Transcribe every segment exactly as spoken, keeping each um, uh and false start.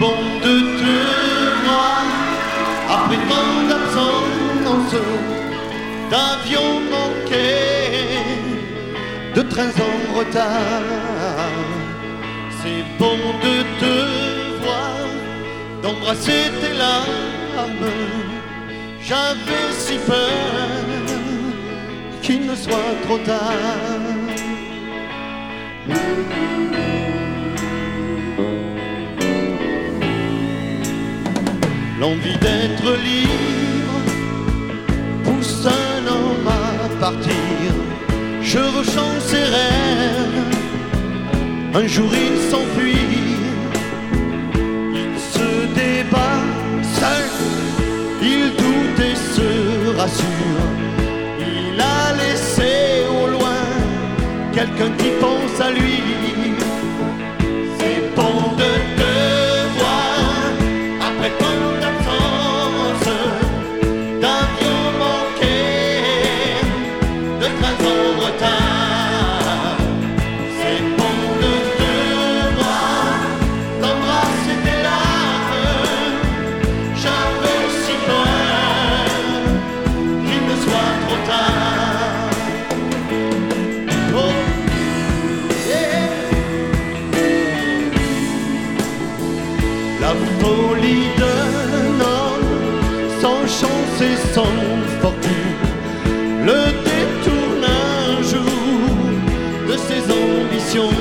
bon de te voir après tant d'absence, d'avions manqués, de trains en retard. C'est bon de te voir, d'embrasser tes larmes. J'avais si peur qu'il ne soit trop tard. L'envie d'être libre pousse un homme à partir. Je ressens ses rêves, un jour il s'enfuit. Il se débat seul, il doute et se rassure. Il a laissé au loin quelqu'un qui pense à lui. C'est bon de te voir après tant d'absence, d'avions manqués, de trains en retard. C'est bon de te voir, d'embrasser tes larmes. J'avais si peur qu'il ne soit trop tard. Oh, yeah. La folie d'un homme sans chance et sans fortune le détourne un jour de ses ambitions.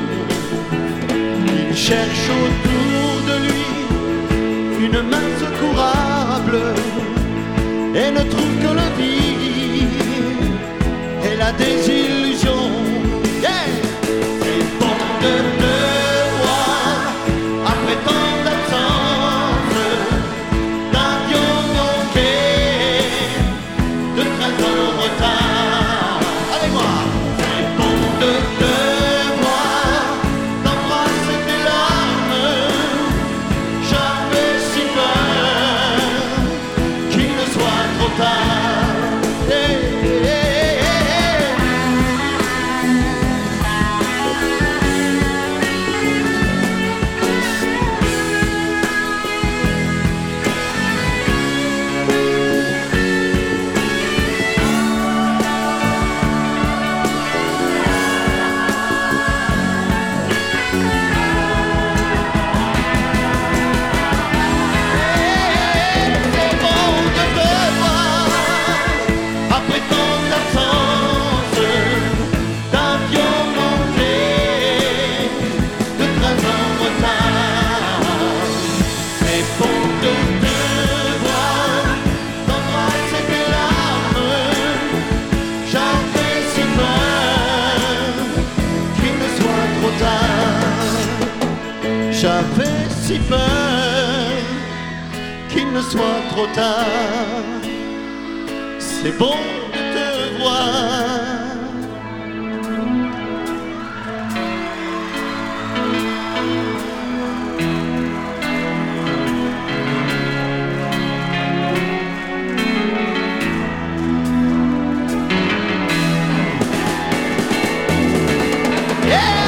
Il cherche autour de lui une main secourable et ne trouve que le vide et la désillusion. Yeah. C'est bon de te voir après tant d'absence, d'avions manqués, de trains en retard. Allez moi. C'est bon de te voir, d'embrasser tes larmes. J'avais si peur qu'il ne soit trop tard. Hey, hey, hey, c'est bon de te voir après tant d'absence, d'avions manqués, de trains en retard. C'est bon de te voir, d'embrasser tes larmes. J'avais si peur qu'il ne soit trop tard. J'avais si peur qu'il ne soit trop tard. C'est bon de te voir. Yeah!